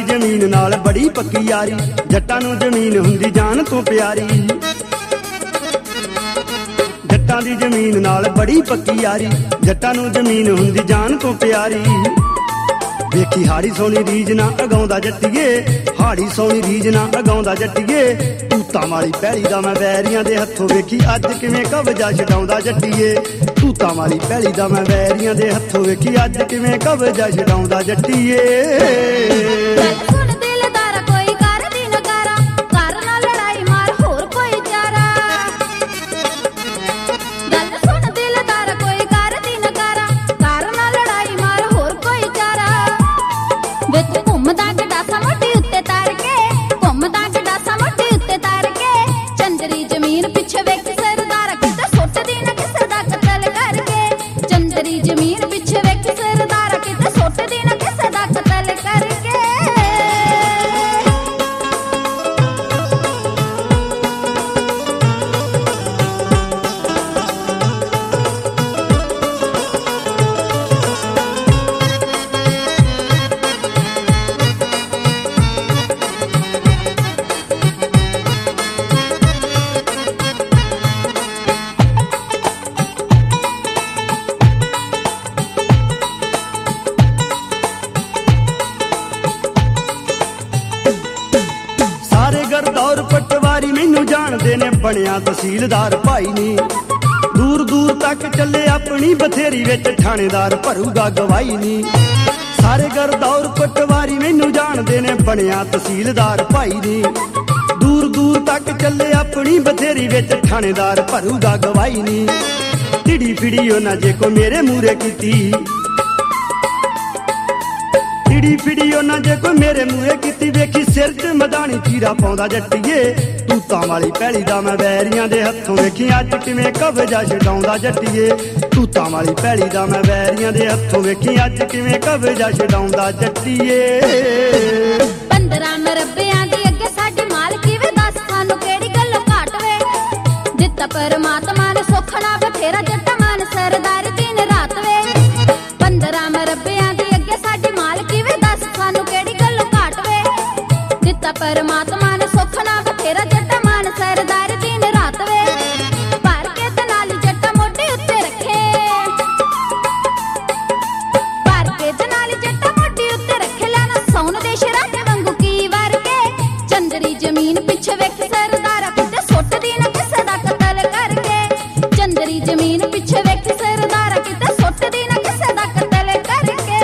ਜ਼ਮੀਨ ਨਾਲ ਬੜੀ ਪੱਕੀ ਯਾਰੀ, ਜੱਟਾਂ ਨੂੰ ਜ਼ਮੀਨ ਹੁੰਦੀ ਜਾਨ ਤੋਂ ਪਿਆਰੀ। ਜੱਟਾਂ ਦੀ ਜ਼ਮੀਨ ਨਾਲ ਬੜੀ ਪੱਕੀ ਯਾਰੀ, ਜੱਟਾਂ ਨੂੰ ਜ਼ਮੀਨ ਹੁੰਦੀ ਜਾਨ ਤੋਂ ਪਿਆਰੀ। ਵੇਖੀ ਹਾੜੀ ਸੋਹਣੀ ਰੀਝ ਨਾ ਅਗਾਉਂਦਾ ਜੱਟੀਏ, ਹਾੜੀ ਸੋਹਣੀ ਰੀਝ ਨਾ ਅਗਾਉਂਦਾ ਜੱਟੀਏ। ਤੂਤਾਂ ਵਾਲੀ ਪੈਲੀ ਦਾ ਮੈਂ ਵੈਰੀਆਂ ਦੇ ਹੱਥੋਂ ਵੇਖੀ ਅੱਜ ਕਿਵੇਂ ਕਬਜ਼ਾ ਛਡਾਉਂਦਾ ਜੱਟੀਏ। ਤੂਤਾਂ ਵਾਲੀ ਪੈਲੀ ਦਾ ਮੈਂ ਵੈਰੀਆਂ ਦੇ ਹੱਥੋਂ ਵੇਖੀ ਅੱਜ ਕਿਵੇਂ ਕਬਜ਼ਾ ਛਡਾਉਂਦਾ ਜੱਟੀਏ। ਗਰਦੌਰ ਪਟਵਾਰੀ ਮੈਨੂੰ ਜਾਣਦੇ ਨੇ, ਬਣਿਆ ਤਹਿਸੀਲਦਾਰ ਭਾਈ ਨੀ। ਦੂਰ ਦੂਰ ਤੱਕ ਚੱਲੇ ਆਪਣੀ ਬਥੇਰੀ ਵਿੱਚ, ਥਾਣੇਦਾਰ ਭਰੂਗਾ ਗਵਾਹੀ ਨੀ। ਸਾਰੇ ਗਰਦੌਰ ਪਟਵਾਰੀ ਮੈਨੂੰ ਜਾਣਦੇ ਨੇ, ਬਣਿਆ ਤਹਿਸੀਲਦਾਰ ਭਾਈ ਨੀ। ਦੂਰ ਦੂਰ ਤੱਕ ਚੱਲੇ ਆਪਣੀ ਬਥੇਰੀ ਵਿੱਚ, ਥਾਣੇਦਾਰ ਭਰੂਗਾ ਗਵਾਹੀ ਨੀ। ਟਿੜੀ ਫਿੜੀ ਉਹਨਾਂ ਜੇ ਕੋ ਮੇਰੇ ਮੂਹਰੇ ਕੀਤੀ, ਟਿੜੀ ਫਿੜੀ ਉਹਨਾਂ ਜੇ ਕੋਈ ਮੇਰੇ ਮੂਹਰੇ ਕੀਤੀ। ਵੇਖੀ ਸਿਰ 'ਚ ਮਦਾਨੀ ਚੀਰਾ ਪਾਉਂਦਾ ਜੱਟੀਏ। ਤੂਤਾਂ ਵਾਲੀ ਪੈਲੀ ਦਾ ਮੈਂ ਵੈਰੀਆਂ ਦੇ ਹੱਥੋਂ ਵੇਖੀ ਅੱਜ ਕਿਵੇਂ ਕਬਜ਼ਾ ਛਡਾਉਂਦਾ ਜੱਟੀਏ। ਤੂਤਾਂ ਵਾਲੀ ਪੈਲੀ ਦਾ ਮੈਂ ਵੈਰੀਆਂ ਦੇ ਹੱਥੋਂ ਵੇਖੀ ਅੱਜ ਕਿਵੇਂ ਕਬਜ਼ਾ ਛਡਾਉਂਦਾ ਜੱਟੀਏ। 15 ਮਰਬਿਆਂ ਦੀ ਅੱਗੇ ਸਾਡੀ ਮਾਲਕੀ ਵੇ, ਦੱਸ ਸਾਨੂੰ ਕਿਹੜੀ ਗੱਲੋਂ ਘਾਟ ਵੇ। ਦਿੱਤਾ ਪਰਮਾਤਮਾ ਨੇ ਸੁੱਖ ਨਾ ਬਥੇਰਾ, ਜੱਟਾਂ ਮਨ ਸਰਦਾਰੀ ਦਿਨ ਰਾਤ ਵੇ। 15 ਮਰਬਿਆਂ ਦੀ ਅੱਗੇ ਸਾਡੀ ਮਾਲਕੀ ਵੇ, ਦੱਸ ਸਾਨੂੰ ਕਿਹੜੀ ਗੱਲੋਂ ਘਾਟ ਵੇ। ਦਿੱਤਾ ਪਰਮਾਤਮਾ ਨੇ ਸੁੱਖ ਨਾ ਬਥੇਰਾ, ਜੱਟਾਂ ਮਨ ਸਰਦਾਰੀ ਦਿਨ ਰਾਤ ਵੇ। ਭਰ ਕੇ ਤੇ ਨਾਲ ਜੱਟਾਂ ਮੋਢੇ ਉੱਤੇ ਰੱਖੇ, ਭਰ ਕੇ ਤੇ ਨਾਲ ਜੱਟਾਂ ਮੋਢੇ ਉੱਤੇ ਰੱਖੇ। ਲੈਣਾ ਸੌਣ ਦੇ ਸ਼ਰਾਟੇ ਵਾਂਗੂ ਕੀ ਵਰ ਕੇ, ਚੰਦਰੀ ਜ਼ਮੀਨ ਪਿੱਛੇ ਵੇਖ ਸਰਦਾਰਾ ਕਿਤੇ ਸੁੱਟਦੀ ਨਾ ਕਿਸੇ ਦਾ ਕਤਲ ਕਰਕੇ। ਚੰਦਰੀ ਜ਼ਮੀਨ ਪਿੱਛੇ ਵੇਖ ਸਰਦਾਰਾ ਕਿਤੇ ਸੁੱਟਦੀ ਨਾ ਕਿਸੇ ਦਾ ਕਤਲ ਕਰਕੇ।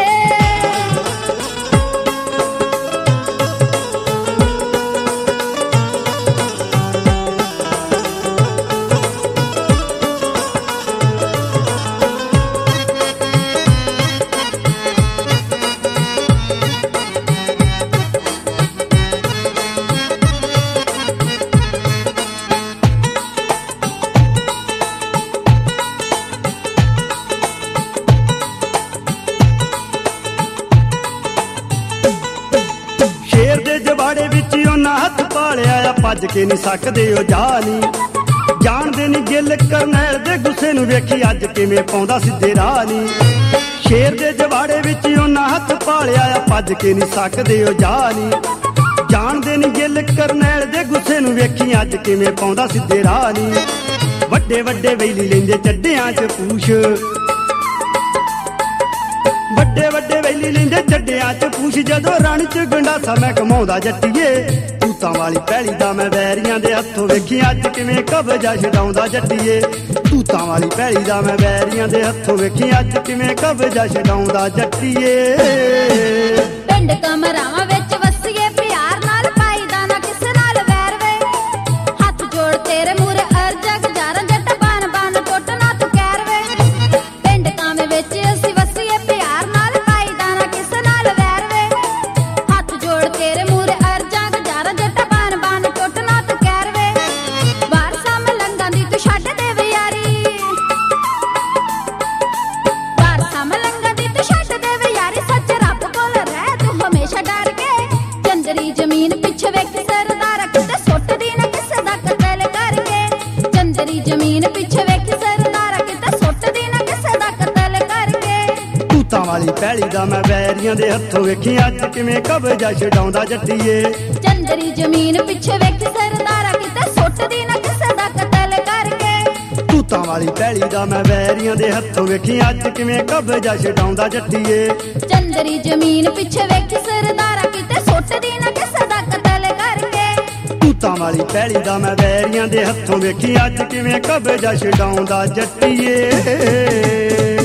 ਸ਼ੇਰ ਦੇ ਜਵਾੜੇ ਵਿੱਚ ਉਹਨਾਂ ਹੱਥ ਪਾਲਿਆ ਆ, ਭੱਜ ਕੇ ਨਹੀਂ ਸਕਦੇ ਉਹ ਜਾ ਨੀ। ਜਾਣਦੇ ਨੀ ਗਿੱਲ ਕਰਨੈਲ ਦੇ ਗੁੱਸੇ ਨੂੰ, ਵੇਖੀ ਅੱਜ ਕਿਵੇਂ ਪਾਉਂਦਾ ਸਿੱਧੇ ਰਾਹ ਨੀ। ਸ਼ੇਰ ਦੇ ਜਵਾੜੇ ਵਿੱਚ ਉਹਨਾਂ ਹੱਥ ਪਾਲਿਆ ਆ, ਭੱਜ ਕੇ ਨਹੀਂ ਸਕਦੇ ਉਹ ਜਾ ਨੀ। ਜਾਣਦੇ ਨੀ ਗਿੱਲ ਕਰਨੈਲ ਦੇ ਗੁੱਸੇ ਨੂੰ, ਵੇਖੀ ਅੱਜ ਕਿਵੇਂ ਪਾਉਂਦਾ ਸਿੱਧੇ ਰਾਹ ਨੀ। ਵੱਡੇ ਵੱਡੇ ਵੈਲੀ ਲੈਂਦੇ ਚੱਡਿਆਂ 'ਚ ਪੂਛ, ਵੱਡੇ ਵੱਡੇ ਵੈਲੀ ਲੈਂਦੇ ਚੱਡਿਆਂ 'ਚ ਪੂਛ। ਜਦੋਂ ਰਣ 'ਚ ਗੰਡਾਸਾ ਮੈਂ ਕਮਾਉਂਦਾ ਜੱਟੀਏ। ਤੂਤਾਂ ਵਾਲੀ ਪੈਲੀ ਦਾ ਮੈਂ ਵੈਰੀਆਂ ਦੇ ਹੱਥੋਂ ਵੇਖੀ ਅੱਜ ਕਿਵੇਂ ਕਬਜ਼ਾ ਛਡਾਉਂਦਾ ਜੱਟੀਏ। ਤੂਤਾਂ ਵਾਲੀ ਪੈਲੀ ਦਾ ਮੈਂ ਵੈਰੀਆਂ ਦੇ ਹੱਥੋਂ ਵੇਖੀ ਅੱਜ ਕਿਵੇਂ ਕਬਜ਼ਾ ਛਡਾਉਂਦਾ ਜੱਟੀਏ। ਪਿੰਡ ਕਮਰਾਵਾਂ ਵਿੱਚ ਵਸੀਏ ਪਿਆਰ ਨਾਲ, ਪਾਈ ਦਾ ਨਾ ਕਿਸੇ ਨਾਲ ਵੈਰ ਵੇ। ਹੱਥ ਜੋੜ ਤੇਰੇ ਮੂਹਰੇ ਅਰਜ਼ਾ ਗੁਜ਼ਾਰਾਂ, ਜੱਟ ਬਨ ਬਨ ਟੁੱਟ ਨਾ ਤੂੰ ਕਹਿਰ ਵੇ। ਪਿੰਡ ਕਾਵੇਂ ਵਿੱਚ ਅਸੀਂ ਵਸੀਏ ਪਿਆਰ ਨਾਲ, ਪਾਈ ਦਾ ਨਾ ਕਿਸੇ ਨਾਲ ਵੈਰ ਵੇ। ਹੱਥ ਜੋੜ ਤੇਰੇ ਮੂਹਰੇ ਅਰਜ਼ਾ ਗੁਜ਼ਾਰਾਂ, ਜੱਟ ਬਨ ਬਨ ਟੁੱਟ ਨਾ ਤੂੰ ਕਹਿਰ ਵੇ। ਵਾਰਸਾਂ ਮਲੰਗਾਂ ਦੀ ਤੂੰ ਛੱਡ ਦੇ ਵੇ ਯਾਰੀ, ਵਾਰਸਾਂ ਮਲੰਗਾਂ ਦੀ ਤੂੰ ਛੱਡ ਦੇ ਵੇ ਯਾਰੀ। ਸੱਚ ਰੱਬ ਕੋਲ ਰਹਿ ਤੂੰ ਹਮੇਸ਼ਾ ਡਰ ਕੇ। ਚੰਦਰੀ ਜ਼ਮੀਨ ਪਿੱਛੇ ਵੇਖ ਸਰਦਾਰਾ ਕਿਤੇ ਸੁੱਟਦੀ ਨਾ ਕਿਸੇ ਦਾ ਕਤਲ ਕਰਕੇ। ਚੰਦਰੀ ਜ਼ਮੀਨ ਪਿੱਛੇ ਵੇਖ ਸਰਦਾਰਾ ਕਿਤੇ ਸੁੱਟਦੀ ਨਾ ਕਿਸੇ ਦਾ ਕਤਲ ਕਰਕੇ। ਤੂਤਾਂ ਵਾਲੀ ਪੈਲੀ ਦਾ ਮੈਂ ਵੈਰੀਆਂ ਦੇ ਹੱਥੋਂ ਵੇਖੀ ਅੱਜ ਕਿਵੇਂ ਕਬਜ਼ਾ ਛਡਾਉਂਦਾ ਜੱਟੀਏ। ਚੰਦਰੀ ਜ਼ਮੀਨ ਪਿੱਛੇ ਵੇਖੀ ਸਰਦਾਰਾ ਕਿਤੇ ਸੁੱਟਦੀ ਨਾ ਕਿਸੇ ਦਾ ਕਤਲ ਕਰਕੇ। ਤੂਤਾਂ ਵਾਲੀ ਪੈਲੀ ਦਾ ਮੈਂ ਵੈਰੀਆਂ ਦੇ ਹੱਥੋਂ ਵੇਖੀ ਅੱਜ ਕਿਵੇਂ ਕਬਜ਼ਾ ਛਡਾਉਂਦਾ ਜੱਟੀਏ। ਚੰਦਰੀ ਜ਼ਮੀਨ ਪਿੱਛੇ ਵੇਖੀ ਸਰਦਾਰਾ ਕਿਤੇ ਸੁੱਟਦੀ ਨਾ ਕਿਸੇ ਦਾ ਕਤਲ ਕਰਕੇ। ਤੂਤਾਂ ਵਾਲੀ ਪੈਲੀ ਦਾ ਮੈਂ ਵੈਰੀਆਂ ਦੇ ਹੱਥੋਂ ਵੇਖੀ ਅੱਜ ਕਿਵੇਂ ਕਬਜ਼ਾ ਛਡਾਉਂਦਾ ਜੱਟੀਏ।